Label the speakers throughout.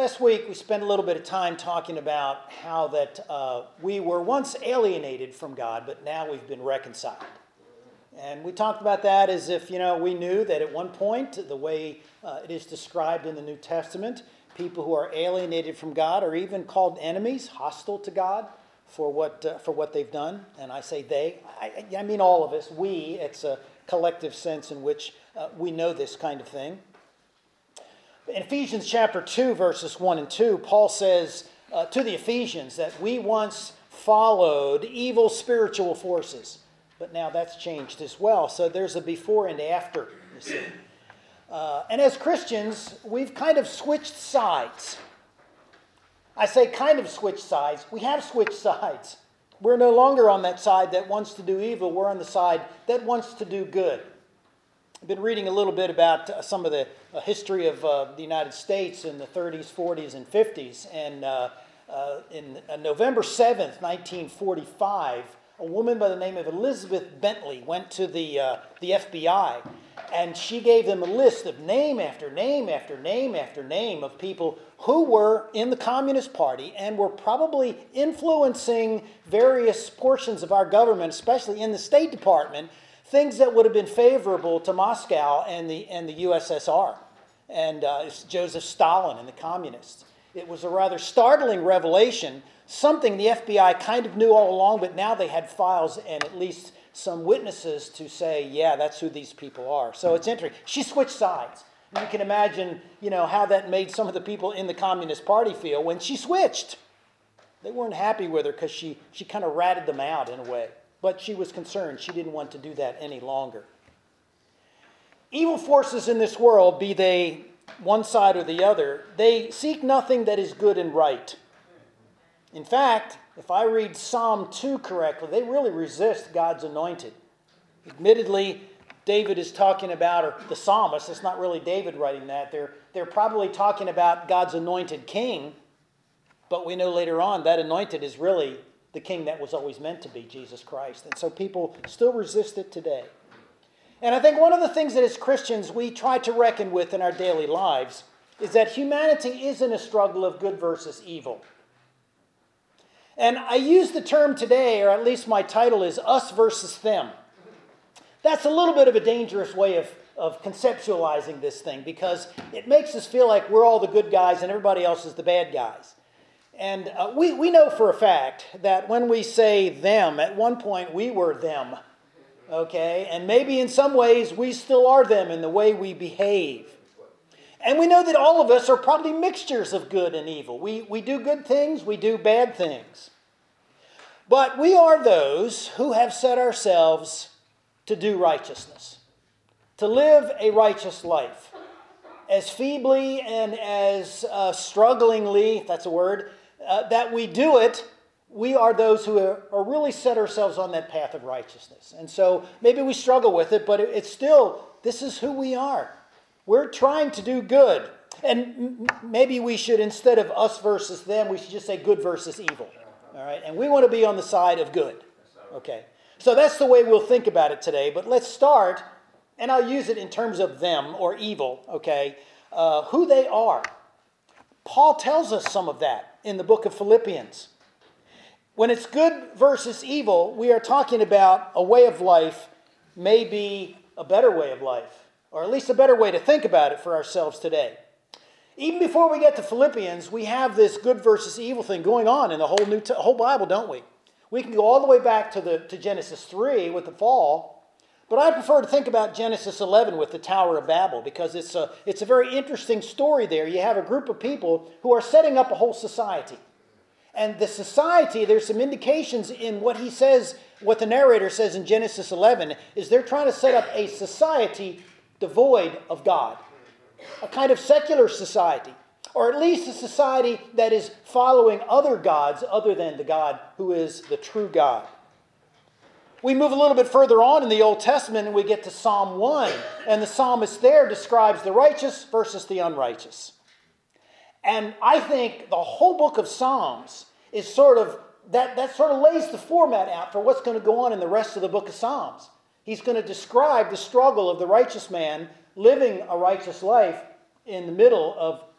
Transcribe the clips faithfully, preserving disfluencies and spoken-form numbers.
Speaker 1: Last week we spent a little bit of time talking about how that uh, we were once alienated from God, but now we've been reconciled. And we talked about that as if, you know, we knew that at one point, the way uh, it is described in the New Testament, people who are alienated from God are even called enemies, hostile to God for what uh, for what they've done. And I say they, I, I mean all of us, we, it's a collective sense in which uh, we know this kind of thing. In Ephesians chapter two, verses one and two, Paul says uh, to the Ephesians that we once followed evil spiritual forces. But now that's changed as well. So there's a before and after, you see. Uh, and as Christians, we've kind of switched sides. I say kind of switched sides. We have switched sides. We're no longer on that side that wants to do evil. We're on the side that wants to do good. I've been reading a little bit about uh, some of the uh, history of uh, the United States in the thirties, forties, and fifties. And uh, uh, in uh, November seventh, nineteen forty-five, a woman by the name of Elizabeth Bentley went to the uh, the F B I, and she gave them a list of name after name after name after name of people who were in the Communist Party and were probably influencing various portions of our government, especially in the State Department, things that would have been favorable to Moscow and the and the U S S R, and uh, Joseph Stalin and the communists. It was a rather startling revelation. Something the F B I kind of knew all along, but now they had files and at least some witnesses to say, yeah, that's who these people are. So it's interesting. She switched sides. And you can imagine, you know, how that made some of the people in the Communist Party feel when she switched. They weren't happy with her because she, she kind of ratted them out in a way. But she was concerned. She didn't want to do that any longer. Evil forces in this world, be they one side or the other, they seek nothing that is good and right. In fact, if I read Psalm two correctly, they really resist God's anointed. Admittedly, David is talking about, or the psalmist, it's not really David writing that, they're, they're probably talking about God's anointed king, but we know later on that anointed is really the king that was always meant to be, Jesus Christ. And so people still resist it today. And I think one of the things that as Christians we try to reckon with in our daily lives is that humanity isn't a struggle of good versus evil. And I use the term today, or at least my title is us versus them. That's a little bit of a dangerous way of, of conceptualizing this thing because it makes us feel like we're all the good guys and everybody else is the bad guys. And uh, we, we know for a fact that when we say them, at one point we were them, okay? And maybe in some ways we still are them in the way we behave. And we know that all of us are probably mixtures of good and evil. We, we do good things, we do bad things. But we are those who have set ourselves to do righteousness, to live a righteous life. As feebly and as uh, strugglingly, if that's a word, uh, that we do it, we are those who are, are really set ourselves on that path of righteousness. And so maybe we struggle with it, but it, it's still, this is who we are. We're trying to do good. And maybe we should, instead of us versus them, we should just say good versus evil. All right? And we want to be on the side of good. Okay. So that's the way we'll think about it today. But let's start, and I'll use it in terms of them or evil, okay, uh, who they are. Paul tells us some of that in the book of Philippians. When it's good versus evil, we are talking about a way of life, maybe a better way of life. Or at least a better way to think about it for ourselves today. Even before we get to Philippians, we have this good versus evil thing going on in the whole new t- whole Bible, don't we? We can go all the way back to the to Genesis three with the fall, but I prefer to think about Genesis eleven with the Tower of Babel because it's a it's a very interesting story there. You have a group of people who are setting up a whole society. And the society, there's some indications in what he says, what the narrator says in Genesis eleven, is they're trying to set up a society devoid of God, a kind of secular society, or at least a society that is following other gods other than the God who is the true God. We move a little bit further on in the Old Testament and we get to Psalm one, and the psalmist there describes the righteous versus the unrighteous. And I think the whole book of Psalms is sort of, that, that sort of lays the format out for what's going to go on in the rest of the book of Psalms. He's going to describe the struggle of the righteous man living a righteous life in the middle of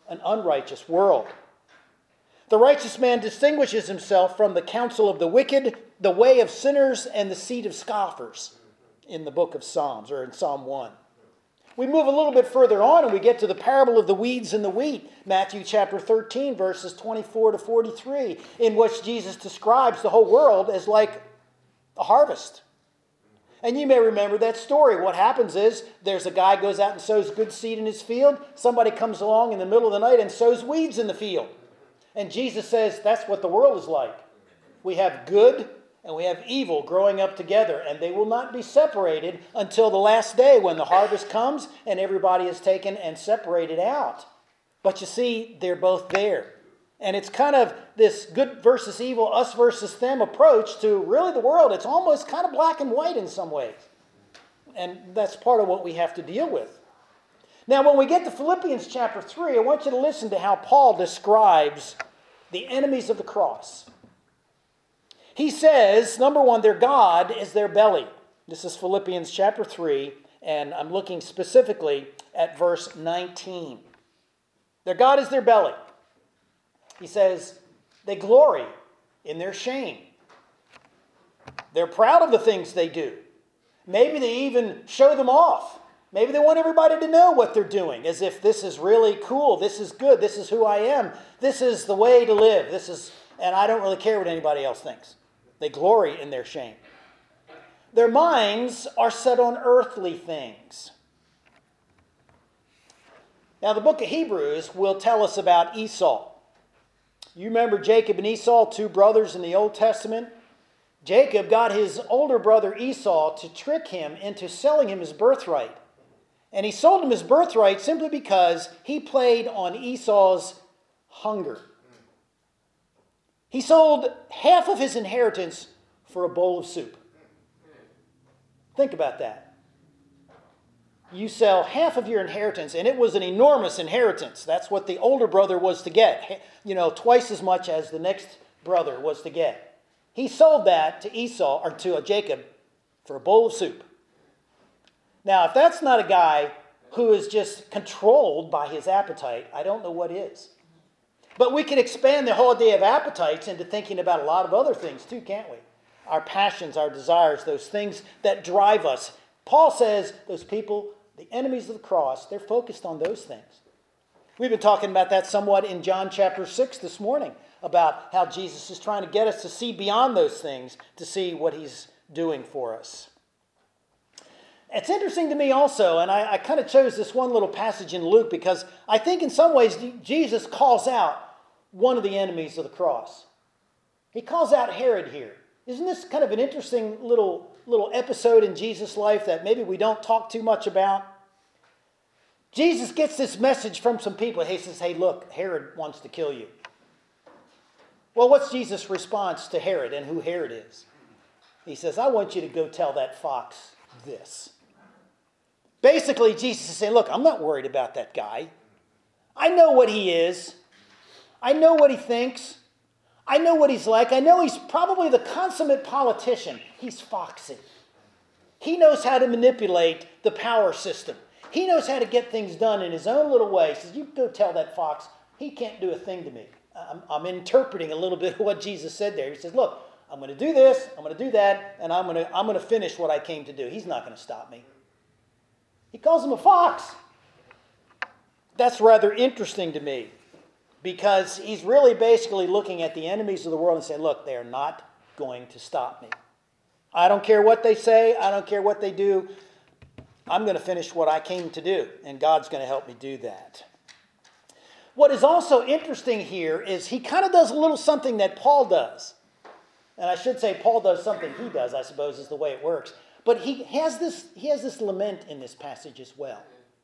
Speaker 1: an unrighteous world. The righteous man distinguishes himself from the counsel of the wicked, the way of sinners, and the seat of scoffers in the book of Psalms, or in Psalm one. We move a little bit further on and we get to the parable of the weeds and the wheat, Matthew chapter thirteen, verses twenty-four to forty-three, in which Jesus describes the whole world as like a harvest. And you may remember that story. What happens is there's a guy goes out and sows good seed in his field. Somebody comes along in the middle of the night and sows weeds in the field. And Jesus says that's what the world is like. We have good and we have evil growing up together, and they will not be separated until the last day when the harvest comes and everybody is taken and separated out. But you see, they're both there. And it's kind of this good versus evil, us versus them approach to really the world. It's almost kind of black and white in some ways. And that's part of what we have to deal with. Now, when we get to Philippians chapter three, I want you to listen to how Paul describes the enemies of the cross. He says, number one, their God is their belly. This is Philippians chapter three, and I'm looking specifically at verse nineteen. Their God is their belly. He says, they glory in their shame. They're proud of the things they do. Maybe they even show them off. Maybe they want everybody to know what they're doing, as if this is really cool, this is good, this is who I am, this is the way to live, this is, and I don't really care what anybody else thinks. They glory in their shame. Their minds are set on earthly things. Now, the book of Hebrews will tell us about Esau. You remember Jacob and Esau, two brothers in the Old Testament? Jacob got his older brother Esau to trick him into selling him his birthright. And he sold him his birthright simply because he played on Esau's hunger. He sold half of his inheritance for a bowl of soup. Think about that. You sell half of your inheritance, and it was an enormous inheritance. That's what the older brother was to get. You know, twice as much as the next brother was to get. He sold that to Esau, or to Jacob, for a bowl of soup. Now, if that's not a guy who is just controlled by his appetite, I don't know what is. But we can expand the whole idea of appetites into thinking about a lot of other things too, can't we? Our passions, our desires, those things that drive us. Paul says those people, the enemies of the cross, they're focused on those things. We've been talking about that somewhat in John chapter six this morning, about how Jesus is trying to get us to see beyond those things, to see what he's doing for us. It's interesting to me also, and I, I kind of chose this one little passage in Luke because I think in some ways Jesus calls out one of the enemies of the cross. He calls out Herod here. Isn't this kind of an interesting little, little episode in Jesus' life that maybe we don't talk too much about? Jesus gets this message from some people. He says, hey, look, Herod wants to kill you. Well, what's Jesus' response to Herod and who Herod is? He says, I want you to go tell that fox this. Basically, Jesus is saying, look, I'm not worried about that guy. I know what he is. I know what he thinks. I know what he's like. I know he's probably the consummate politician. He's foxy. He knows how to manipulate the power system. He knows how to get things done in his own little way. He says, you go tell that fox, he can't do a thing to me. I'm, I'm interpreting a little bit of what Jesus said there. He says, look, I'm going to do this, I'm going to do that, and I'm going to, I'm going to finish what I came to do. He's not going to stop me. He calls him a fox. That's rather interesting to me because he's really basically looking at the enemies of the world and saying, look, they are not going to stop me. I don't care what they say. I don't care what they do. I'm going to finish what I came to do, and God's going to help me do that. What is also interesting here is he kind of does a little something that Paul does. And I should say Paul does something he does, I suppose, is the way it works. But he has this, he has this lament in this passage as well.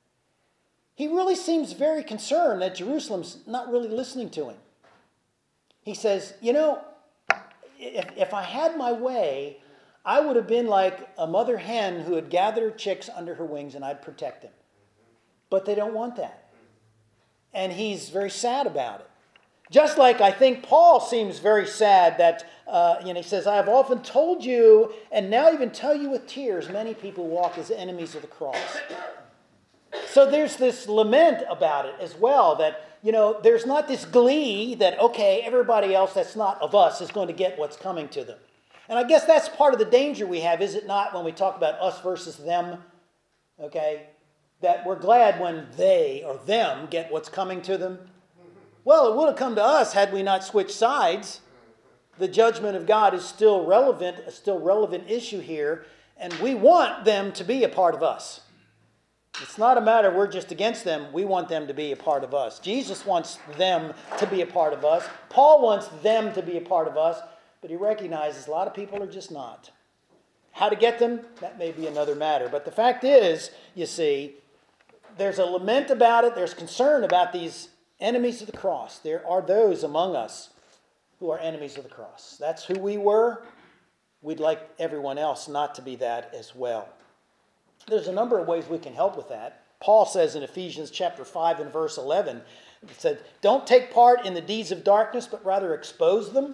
Speaker 1: He really seems very concerned that Jerusalem's not really listening to him. He says, you know, if, if I had my way, I would have been like a mother hen who had gathered her chicks under her wings and I'd protect them. But they don't want that. And he's very sad about it. Just like I think Paul seems very sad that, uh, you know, he says, I have often told you, and now even tell you with tears, many people walk as enemies of the cross. So there's this lament about it as well, that, you know, there's not this glee that, okay, everybody else that's not of us is going to get what's coming to them. And I guess that's part of the danger we have, is it not, when we talk about us versus them, okay, that we're glad when they or them get what's coming to them. Well, it would have come to us had we not switched sides. The judgment of God is still relevant, a still relevant issue here, and we want them to be a part of us. It's not a matter we're just against them. We want them to be a part of us. Jesus wants them to be a part of us. Paul wants them to be a part of us, but he recognizes a lot of people are just not. How to get them? That may be another matter. But the fact is, you see, there's a lament about it. There's concern about these enemies of the cross. There are those among us who are enemies of the cross. That's who we were. We'd like everyone else not to be that as well. There's a number of ways we can help with that. Paul says in Ephesians chapter five and verse eleven, he said, don't take part in the deeds of darkness, but rather expose them.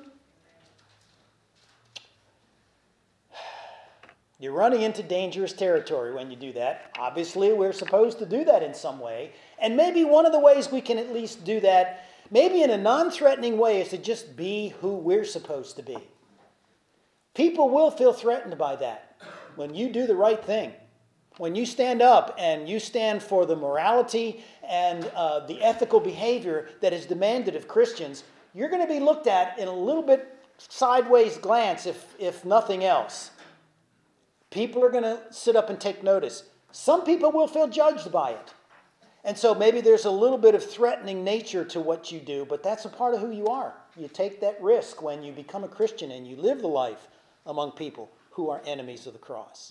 Speaker 1: You're running into dangerous territory when you do that. Obviously, we're supposed to do that in some way. And maybe one of the ways we can at least do that, maybe in a non-threatening way, is to just be who we're supposed to be. People will feel threatened by that when you do the right thing. When you stand up and you stand for the morality and uh, the ethical behavior that is demanded of Christians, you're going to be looked at in a little bit sideways glance, if, if nothing else. People are going to sit up and take notice. Some people will feel judged by it. And so maybe there's a little bit of threatening nature to what you do, but that's a part of who you are. You take that risk when you become a Christian and you live the life among people who are enemies of the cross.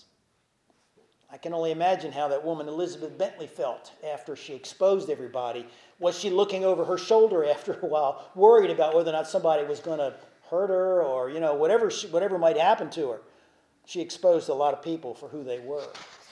Speaker 1: I can only imagine how that woman Elizabeth Bentley felt after she exposed everybody. Was she looking over her shoulder after a while, worried about whether or not somebody was going to hurt her or, you know, whatever she, whatever might happen to her? She exposed a lot of people for who they were.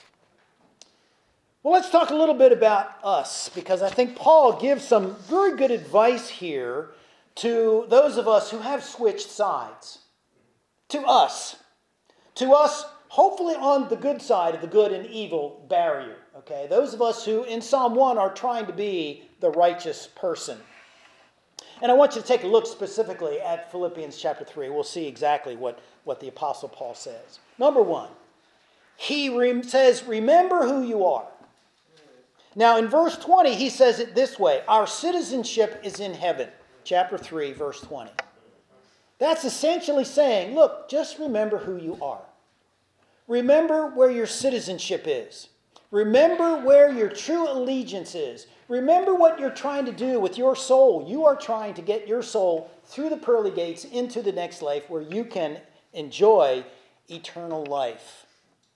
Speaker 1: Well, let's talk a little bit about us, because I think Paul gives some very good advice here to those of us who have switched sides. To us. To us, hopefully on the good side of the good and evil barrier. Okay, those of us who in Psalm one are trying to be the righteous person. And I want you to take a look specifically at Philippians chapter three. We'll see exactly what, what the Apostle Paul says. Number one, he re- says, remember who you are. Now in verse twenty, he says it this way, our citizenship is in heaven. Chapter three, verse twenty. That's essentially saying, look, just remember who you are. Remember where your citizenship is. Remember where your true allegiance is. Remember what you're trying to do with your soul. You are trying to get your soul through the pearly gates into the next life where you can enjoy eternal life.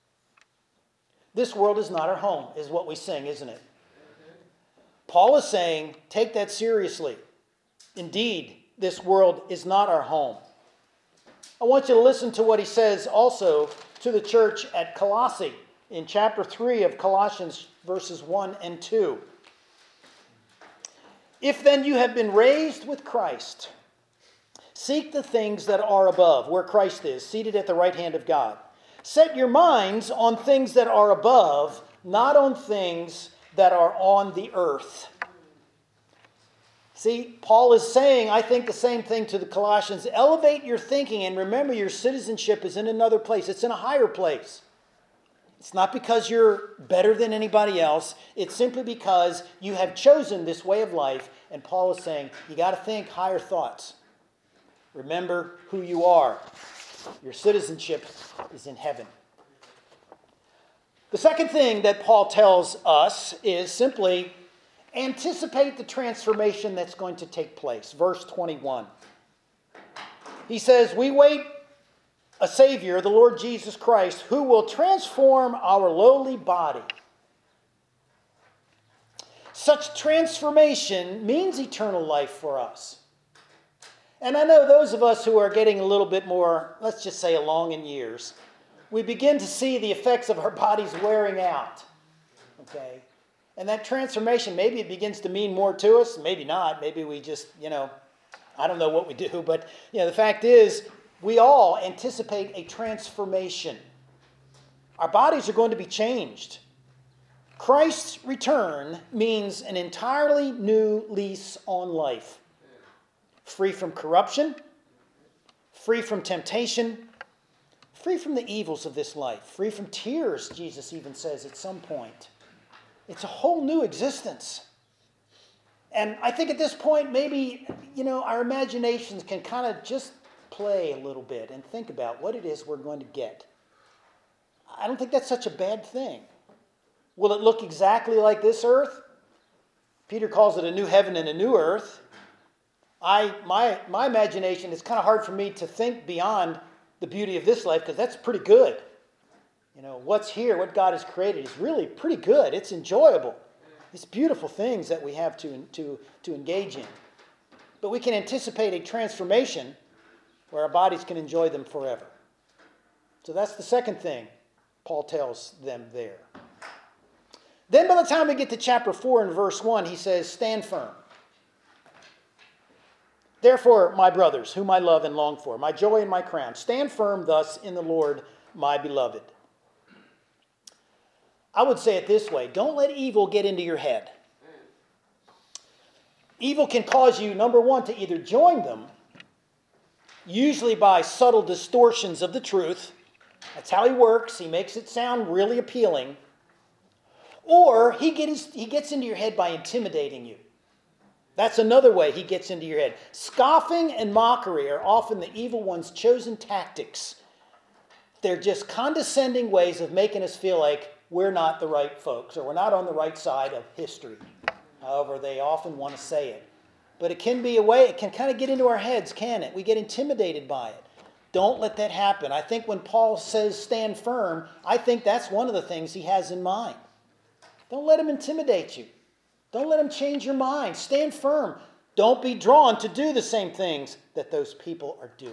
Speaker 1: This world is not our home, is what we sing, isn't it? Paul is saying, take that seriously. Indeed, this world is not our home. I want you to listen to what he says also to the church at Colossae in chapter three of Colossians, verses one and two. If then you have been raised with Christ, seek the things that are above, where Christ is, seated at the right hand of God. Set your minds on things that are above, not on things that are on the earth. See, Paul is saying, I think, the same thing to the Colossians. Elevate your thinking and remember your citizenship is in another place. It's in a higher place. It's not because you're better than anybody else. It's simply because you have chosen this way of life. And Paul is saying, you got to think higher thoughts. Remember who you are. Your citizenship is in heaven. The second thing that Paul tells us is simply anticipate the transformation that's going to take place. Verse twenty-one. He says, we wait a Savior, the Lord Jesus Christ, who will transform our lowly body. Such transformation means eternal life for us. And I know those of us who are getting a little bit more, let's just say along in years, we begin to see the effects of our bodies wearing out. Okay? And that transformation, maybe it begins to mean more to us, maybe not. Maybe we just, you know, I don't know what we do. But, you know, the fact is, we all anticipate a transformation. Our bodies are going to be changed. Christ's return means an entirely new lease on life. Free from corruption, free from temptation, free from the evils of this life, free from tears, Jesus even says at some point. It's a whole new existence. And I think at this point, maybe, you know, our imaginations can kind of just play a little bit and think about what it is we're going to get. I don't think that's such a bad thing. Will it look exactly like this earth? Peter calls it a new heaven and a new earth. I, my, my imagination, it's kind of hard for me to think beyond the beauty of this life because that's pretty good. You know, what's here, what God has created is really pretty good. It's enjoyable. It's beautiful things that we have to, to, to engage in. But we can anticipate a transformation where our bodies can enjoy them forever. So that's the second thing Paul tells them there. Then by the time we get to chapter four and verse one, he says, stand firm. Therefore, my brothers, whom I love and long for, my joy and my crown, stand firm thus in the Lord, my beloved. I would say it this way, don't let evil get into your head. Evil can cause you, number one, to either join them, usually by subtle distortions of the truth. That's how he works. He makes it sound really appealing. Or he gets, he gets into your head by intimidating you. That's another way he gets into your head. Scoffing and mockery are often the evil one's chosen tactics. They're just condescending ways of making us feel like we're not the right folks or we're not on the right side of history. However, they often want to say it. But it can be a way, it can kind of get into our heads, can it? We get intimidated by it. Don't let that happen. I think when Paul says stand firm, I think that's one of the things he has in mind. Don't let him intimidate you. Don't let him change your mind. Stand firm. Don't be drawn to do the same things that those people are doing.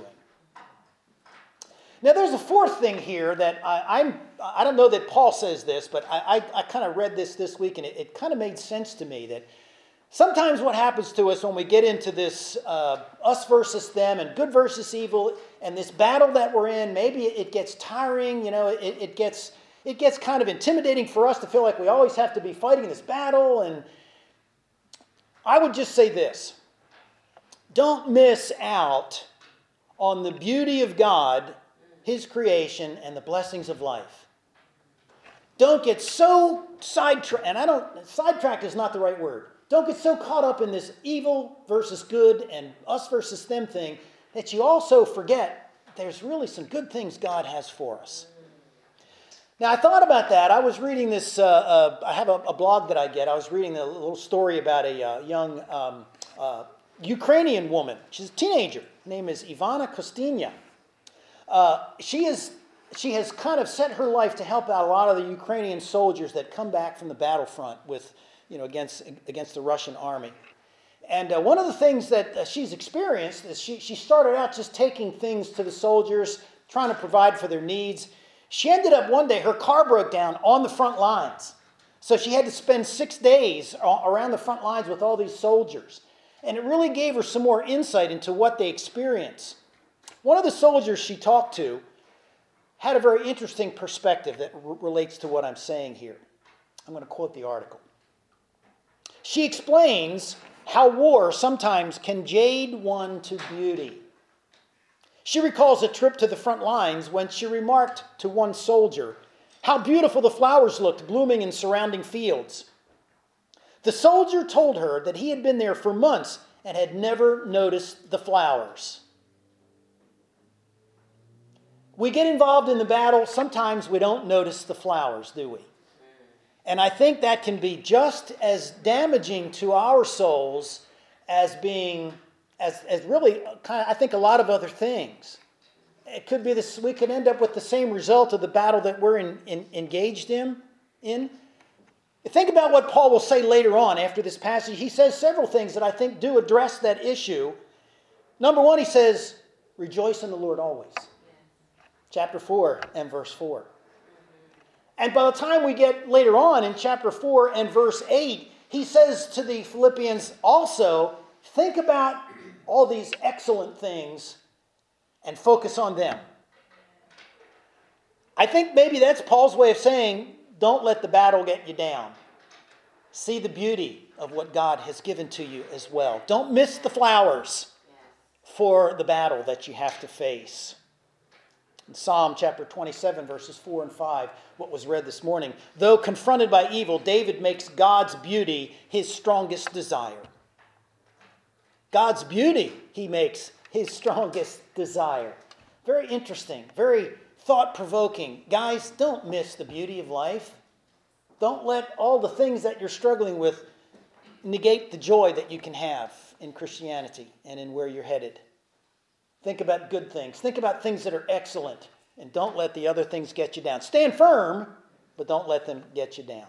Speaker 1: Now, there's a fourth thing here that I, I'm, I don't know that Paul says this, but I, I, I kind of read this this week, and it, it kind of made sense to me that sometimes what happens to us when we get into this uh, us versus them and good versus evil and this battle that we're in, maybe it gets tiring, you know, it, it gets it gets kind of intimidating for us to feel like we always have to be fighting this battle. And I would just say this, don't miss out on the beauty of God, His creation, and the blessings of life. Don't get so sidetracked, and I don't, sidetracked is not the right word. Don't get so caught up in this evil versus good and us versus them thing that you also forget there's really some good things God has for us. Now, I thought about that. I was reading this, uh, uh, I have a, a blog that I get. I was reading a little story about a uh, young um, uh, Ukrainian woman. She's a teenager. Her name is Ivana Kostynya. Uh, she is she has kind of set her life to help out a lot of the Ukrainian soldiers that come back from the battlefront with, you know, against against the Russian army. And uh, one of the things that uh, she's experienced is she she started out just taking things to the soldiers, trying to provide for their needs. She ended up one day, her car broke down on the front lines. So she had to spend six days around the front lines with all these soldiers. And it really gave her some more insight into what they experience. One of the soldiers she talked to had a very interesting perspective that r- relates to what I'm saying here. I'm going to quote the article. She explains how war sometimes can jade one to beauty. She recalls a trip to the front lines when she remarked to one soldier how beautiful the flowers looked blooming in surrounding fields. The soldier told her that he had been there for months and had never noticed the flowers. We get involved in the battle, sometimes we don't notice the flowers, do we? And I think that can be just as damaging to our souls as being As, as really, kind of, I think, a lot of other things. It could be this. We could end up with the same result of the battle that we're in, in, engaged in, in. Think about what Paul will say later on after this passage. He says several things that I think do address that issue. Number one, he says, rejoice in the Lord always. Chapter four and verse four. And by the time we get later on in chapter four and verse eight, he says to the Philippians also, think about all these excellent things and focus on them. I think maybe that's Paul's way of saying, don't let the battle get you down. See the beauty of what God has given to you as well. Don't miss the flowers for the battle that you have to face. In Psalm chapter twenty-seven, verses four and five, what was read this morning, though confronted by evil, David makes God's beauty his strongest desire. God's beauty, he makes his strongest desire. Very interesting, very thought-provoking. Guys, don't miss the beauty of life. Don't let all the things that you're struggling with negate the joy that you can have in Christianity and in where you're headed. Think about good things. Think about things that are excellent. And don't let the other things get you down. Stand firm, but don't let them get you down.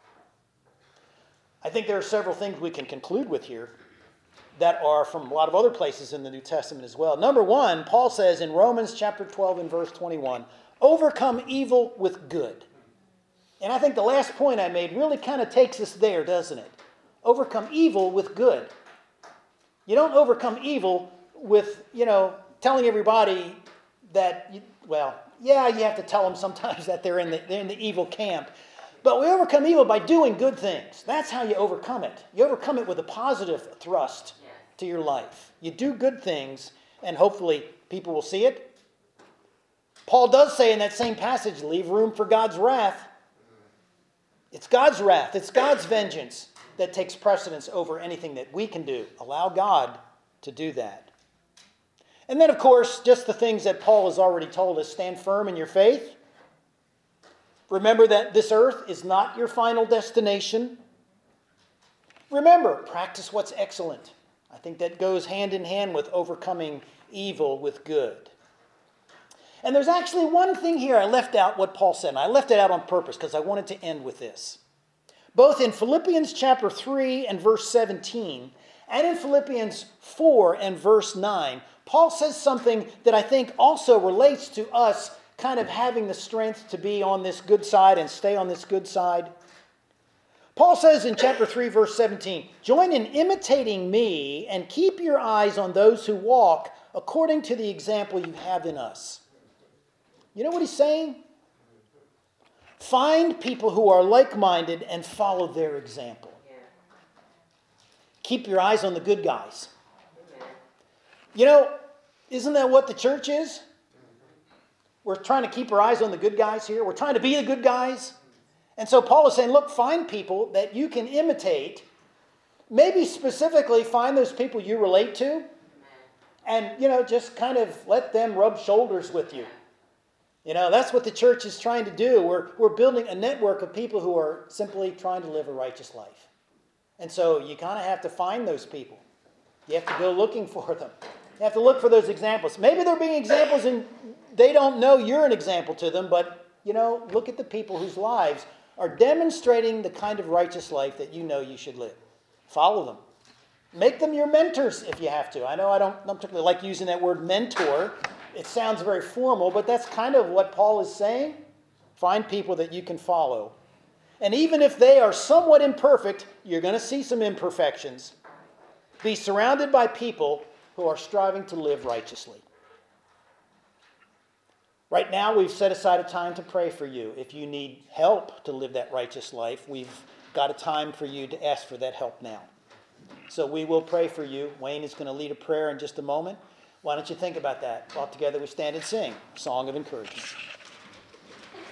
Speaker 1: I think there are several things we can conclude with here that are from a lot of other places in the New Testament as well. Number one, Paul says in Romans chapter twelve and verse twenty-one, overcome evil with good. And I think the last point I made really kind of takes us there, doesn't it? Overcome evil with good. You don't overcome evil with, you know, telling everybody that, you, well, yeah, you have to tell them sometimes that they're in the, they're in the evil camp. But we overcome evil by doing good things. That's how you overcome it. You overcome it with a positive thrust to your life. You do good things, and hopefully people will see it. Paul does say in that same passage, leave room for God's wrath. It's God's wrath. It's God's vengeance that takes precedence over anything that we can do. Allow God to do that. And then, of course, just the things that Paul has already told us. Stand firm in your faith. Remember that this earth is not your final destination. Remember, practice what's excellent. I think that goes hand in hand with overcoming evil with good. And there's actually one thing here I left out what Paul said. And I left it out on purpose because I wanted to end with this. Both in Philippians chapter three and verse seventeen and in Philippians four and verse nine, Paul says something that I think also relates to us kind of having the strength to be on this good side and stay on this good side. Paul says in chapter three, verse seventeen, join in imitating me and keep your eyes on those who walk according to the example you have in us. You know what he's saying? Find people who are like-minded and follow their example. Keep your eyes on the good guys. You know, isn't that what the church is? We're trying to keep our eyes on the good guys here. We're trying to be the good guys. And so Paul is saying, look, find people that you can imitate. Maybe specifically find those people you relate to. And, you know, just kind of let them rub shoulders with you. You know, that's what the church is trying to do. We're, we're building a network of people who are simply trying to live a righteous life. And so you kind of have to find those people. You have to go looking for them. You have to look for those examples. Maybe they're being examples and they don't know you're an example to them, but, you know, look at the people whose lives are demonstrating the kind of righteous life that you know you should live. Follow them. Make them your mentors if you have to. I know I don't, don't particularly like using that word mentor. It sounds very formal, but that's kind of what Paul is saying. Find people that you can follow. And even if they are somewhat imperfect, you're going to see some imperfections. Be surrounded by people who are striving to live righteously. Right now, we've set aside a time to pray for you. If you need help to live that righteous life, we've got a time for you to ask for that help now. So we will pray for you. Wayne is going to lead a prayer in just a moment. Why don't you think about that? While together we stand and sing a song of encouragement.